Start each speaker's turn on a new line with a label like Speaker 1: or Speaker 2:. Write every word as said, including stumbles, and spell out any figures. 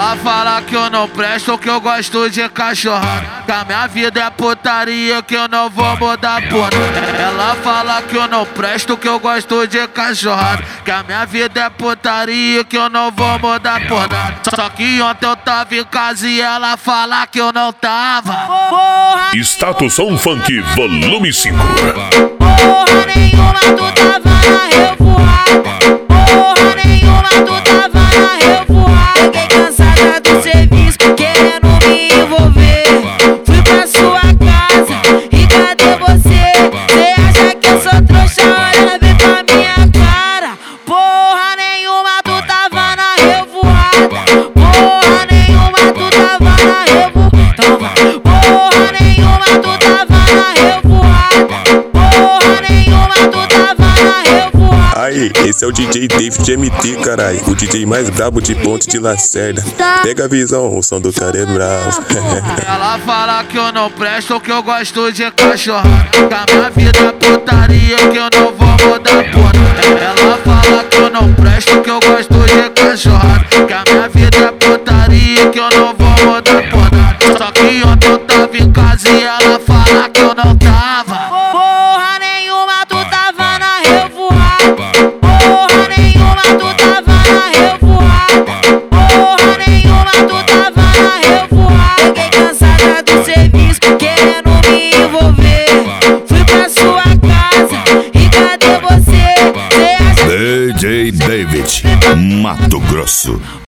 Speaker 1: Ela fala que eu não presto, que eu gosto de cachorrada, que a minha vida é putaria, que eu não vou mudar por nada. Ela fala que eu não presto, que eu gosto de cachorrada, que a minha vida é putaria, que eu não vou mudar por nada. Só que ontem eu tava em casa e ela fala que eu não tava. Porra,
Speaker 2: Status Som Funk Volume cinco.
Speaker 1: porra nenhuma, tu tava na revoada. Porra nenhuma, tu tava na revoada. Fiquei cansada do serviço, querendo me envolver. Fui pra sua casa e cadê você? Cê acha que eu sou trouxa? Olha bem pra minha cara. Porra nenhuma, tu tava na revoada. Porra nenhuma, tu tava na revoada. Porra nenhuma, tu tava na revoada. Porra nenhuma, tu tava na revoada.
Speaker 3: Aí, esse é o D J David M T, carai. O D J mais brabo de Ponte de Lacerda. Pega a visão, o som do cara é bravo.
Speaker 1: Ela fala que eu não presto, que eu gosto de cachorrada, que a minha vida é putaria, que eu não vou mudar por nada. Ela fala que eu não presto, que eu gosto de cachorrada, que a minha